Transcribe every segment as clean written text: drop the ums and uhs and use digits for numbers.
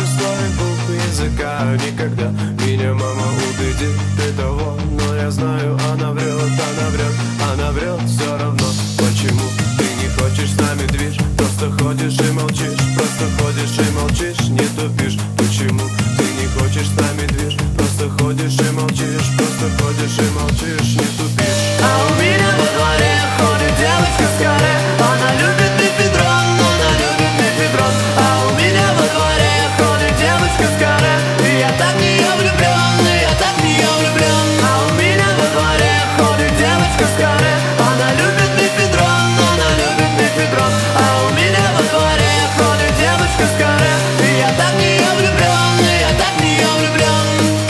с твоих губ языка никогда. Меня мама убедит, ты того, но я знаю, она врет, она врет, она врет все равно. Почему ты не хочешь с нами движ? Просто ходишь и молчишь, просто ходишь и молчишь, не тупишь. Почему ты не хочешь с нами движ? Просто ходишь и молчишь, просто ходишь и молчишь, не тупишь. А у меня во дворе ходит девочка с каре. Она любит мефедрон, она любит мефедрон. А у меня во дворе ходит девочка с каре. И я так в нее влюблен, и я так в нее влюблен. А у меня во дворе ходит девочка с каре. Она любит мефедрон, она любит мефедрон. А у меня во дворе ходит девочка с каре. И я так в нее влюблен, и я так в нее влюблен.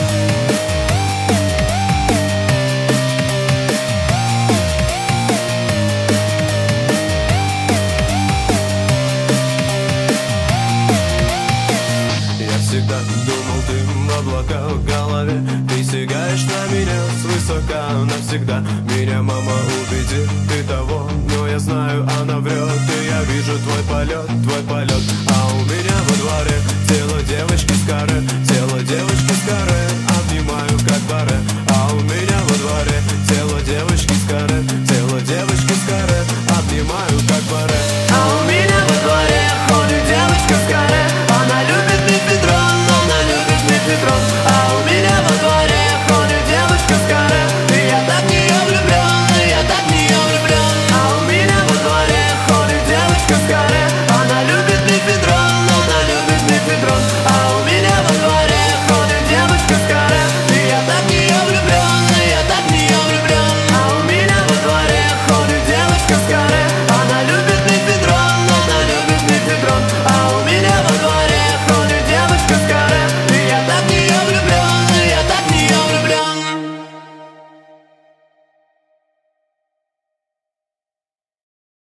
Я всегда думал, ты в облака в голове. Ты сигаешь на меня свысока навсегда. Меня мама убедит, ты того, но я знаю, она врет. И я вижу твой полет,